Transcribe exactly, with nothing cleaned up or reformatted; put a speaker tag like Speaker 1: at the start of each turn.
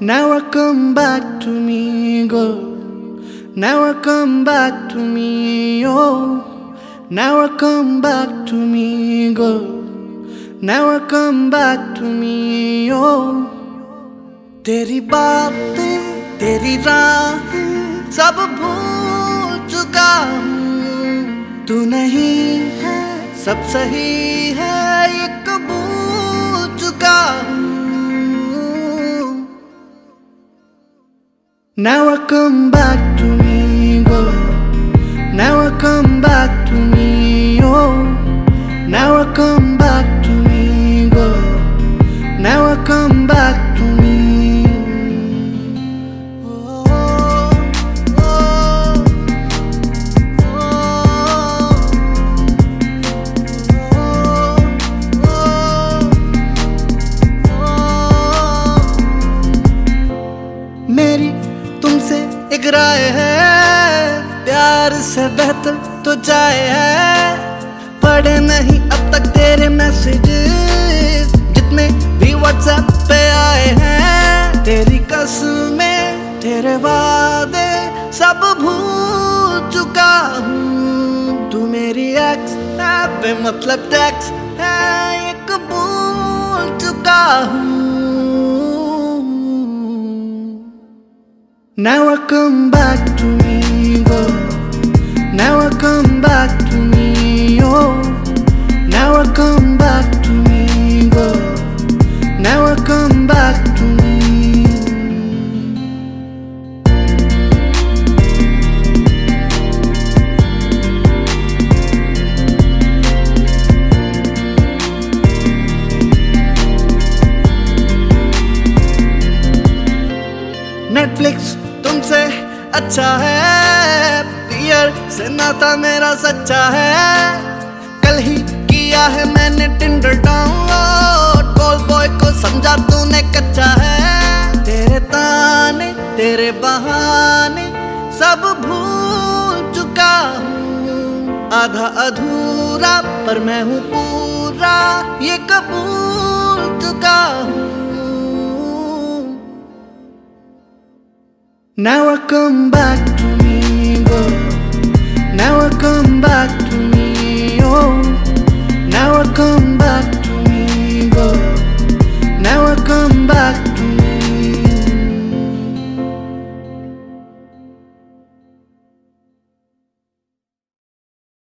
Speaker 1: Never come back to me, girl. Never come back to me, oh. Never come back to me, girl. Never come back to me, oh. तेरी बातें, तेरी राहें सब भूल चुका हूँ। तू नहीं है, सब सही है, ये कबूल चुका हूँ। Never come back to me, girl. Never come back to me, oh. Never come back to me, girl. Never come back to me. Oh, oh, oh, oh. मेरी तुमसे एक राय है, प्यार से बेहतर तो जाए है। पढ़े नहीं अब तक तेरे मैसेजेस, जितने भी व्हाट्सएप पे आए हैं। तेरी कसमें, तेरे वादे सब भूल चुका हूँ। तू मेरी एक्स है, बे मतलब टैक्स है, ये कबूल चुका हूँ। Never come back to me, girl. Never come back to me, oh. Never come back to me, girl. Never come back to me. Netflix तुमसे अच्छा है, पियर से नाता मेरा सच्चा है। कल ही किया है मैंने टिंडर डाउनलोड, कॉल बॉय को समझा तूने कच्चा है। तेरे ताने, तेरे बहाने सब भूल चुका हूँ। आधा अधूरा पर मैं हूँ पूरा, ये कबूल चुका हूँ। Never come back to me, girl.